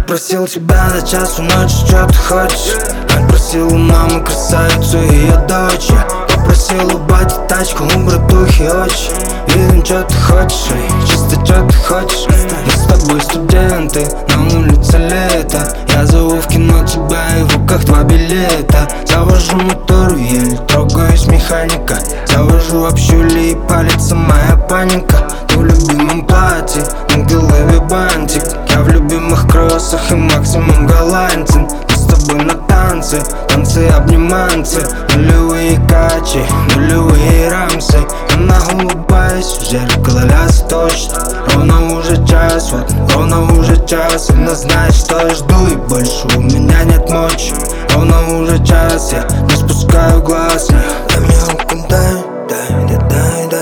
просил тебя до часу ночи, что ты хочешь? Отпросил у мамы красавицу и ее дочь. Я попросил у бати тачку, у братухи очи. Видим, что ты хочешь, эй, чисто что ты хочешь. Мы с тобой студенты, на улице лето. Я зову в кино тебя и в руках 2 билета. Завожу мотор, еле трогаюсь механика. Завожу общули и палится моя паника. Ты в любимом платье, на голове бантик. Я в любимых кроссах и максимум голландцин. Мы с тобой на танцы, танцы-обниманцы. Нулевые качи, нулевые рамсы. Она улыбаясь, в зеркало ляз точно. Ровно уже час, вот ровно уже час. Она знает, что я жду и больше у меня нет мочи. Ровно уже час, я не спускаю глаз. Дай мне руку, дай.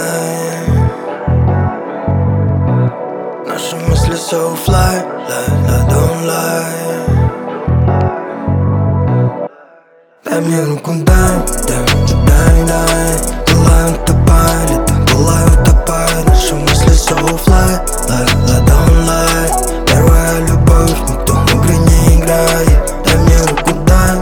Наши мысли so fly, don't lie. Дай мне руку, дай. Пылаю, утопай, лето, пылаю, утопай. Наши мысли so fly, don't lie. Первая любовь, никто в игры не играет. Дай мне руку, дай.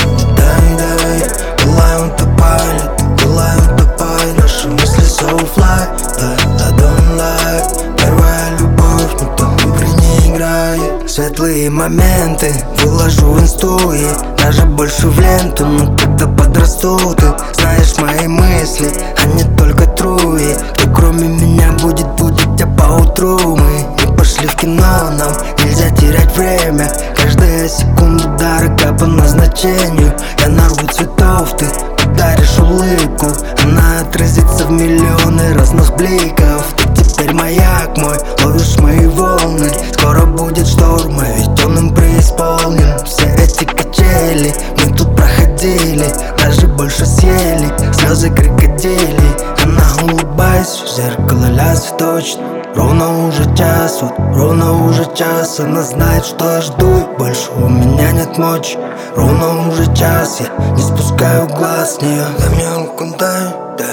Пылаю, утопай, лето, пылаю, утопай. Наши мысли so fly, don't lie. Первая любовь, никто в игры не играет. Светлые моменты выложу в инсту и даже больше в ленту. Но когда подрасту, ты знаешь мои мысли, а не только труи. Кто кроме меня будет будить, а поутру мы не пошли в кино. Нам нельзя терять время, каждая секунда дорога по назначению. Я нарву цветов, ты подаришь улыбку. Она отразится в миллионы разных бликов. Ты теперь маяк мой, ловишь мои волны. Скоро будет шторм, а ведь он им преисполнен. Все эти качели мы тут проходили, даже больше съели слезы крокодилей. Она улыбаясь, в зеркало ляз точно. Ровно уже час, вот ровно уже час. Она знает, что я жду и больше у меня нет мочи. Ровно уже час, я не спускаю глаз с нее. Дай мне руку, дай.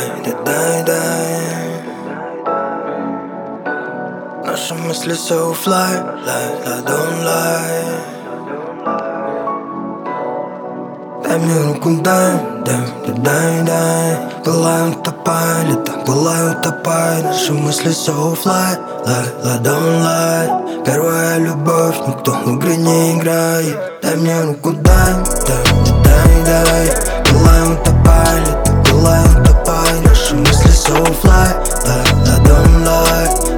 Наши мысли so fly, don't lie. Дай мне руку, дай. Пылаю, утопай, лето, пылаю, утопай. Наши мысли so fly, don't lie. Первая любовь, никто в игры не играет. Дай мне руку, дай. Пылаю, утопай, лето, пылаю, утопай. Наши мысли so fly, don't lie.